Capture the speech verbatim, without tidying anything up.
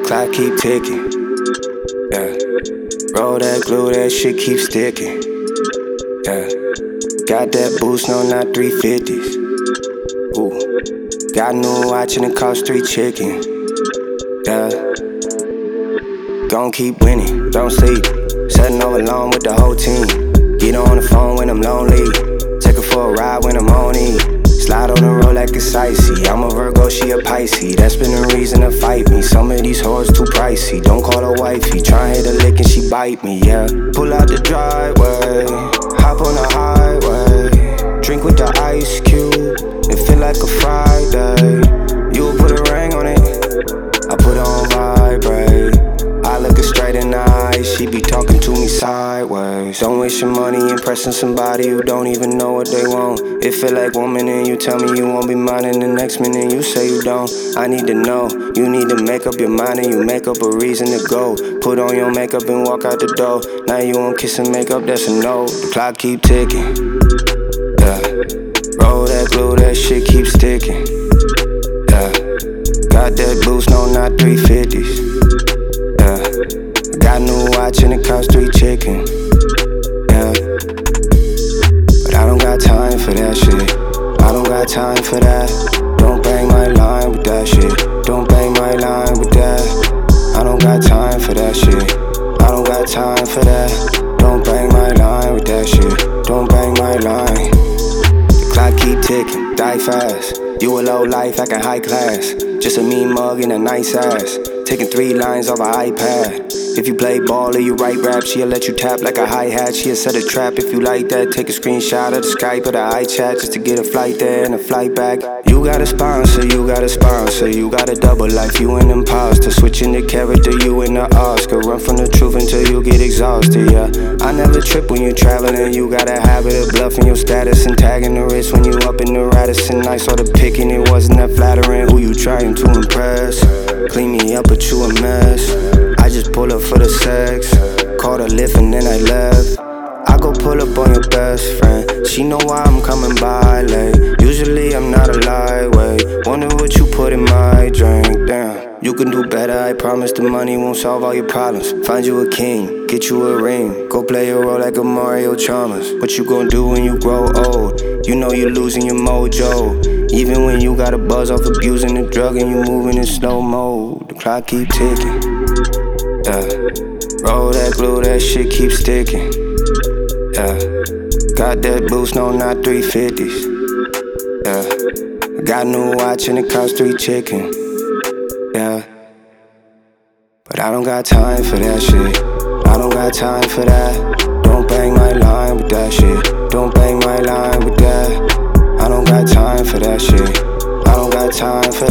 clock keep ticking. Yeah. Roll that glue, that shit keep sticking. Yeah. Got that boost, no, not three fifties. Ooh. Got a new watch and it cost three chicken. Yeah. Gon' keep winning, don't sleep. Setting over alone with the whole team. Get on the phone when I'm lonely. Take her for a ride when I'm on E. Slide on the road like it's icy. I'm a Virgo, she a Pisces. That's been a reason to fight me. Some of these hoes too pricey. Don't call her wifey. Try and hit a lick and she bite me, yeah. Pull out the driveway, hop on the highway. Drink with the ice cube, it feel like a Friday. You put a ring on it, I put on vibrate. I look her straight in the eyes, she be talking to me sideways. Don't waste your money impressing somebody who don't even know what they want. It feel like one minute you tell me you won't be mine, and the next minute you say you don't. I need to know, you need to make up your mind, and you make up a reason to go. Put on your makeup and walk out the door. Now you won't kiss and make up, that's a no. The clock keep ticking. Yeah. Roll that glue, that shit keep sticking. Yeah. Got that boost, no, not three fifties. Yeah. Got a new watch and it cost three chicken. Yeah. But I don't got time for that shit. I don't got time for that. Don't bang my line with that shit. Don't bang my line with that. I don't got time for that shit. I don't got time for that. Don't bang my line with that shit. Don't bang my line. The clock keep ticking, die fast. You a low life, acting high class. Just a mean mug and a nice ass. Taking three lines off an iPad. If you play ball or you write rap, she'll let you tap like a hi-hat. She'll set a trap if you like that. Take a screenshot of the Skype or the iChat just to get a flight there and a flight back. You got a sponsor, you got a sponsor. You got a double life, you an imposter. Switching the character, you in the Oscar. Run from the truth until you get exhausted, yeah. I never trip when you're traveling. You got a habit of bluffing your status and tagging the wrist when you up in the Radisson. I saw the picking, it wasn't that flattering. Who you trying to impress? Clean me up, but you a mess. I just pull up for the sex. Called a lift and then I left. I go pull up on your best friend. She know why I'm coming by late. Usually I'm not a lightweight. Wonder what you put in my drink, damn. You can do better, I promise the money won't solve all your problems. Find you a king, get you a ring. Go play a role like a Mario Chalmers. What you gonna do when you grow old? You know you're losing your mojo. Even when you got a buzz off abusing the drug and you moving in slow mo. The clock keep ticking. Yeah. Roll that glue, that shit keep sticking. Yeah. Got that boost, no, not three fifties. Yeah. Got a new watch and it cost three chicken. Yeah. But I don't got time for that shit. I don't got time for that. Don't bang my line with that shit. Don't bang my line with that. I don't got time for that shit. I don't got time for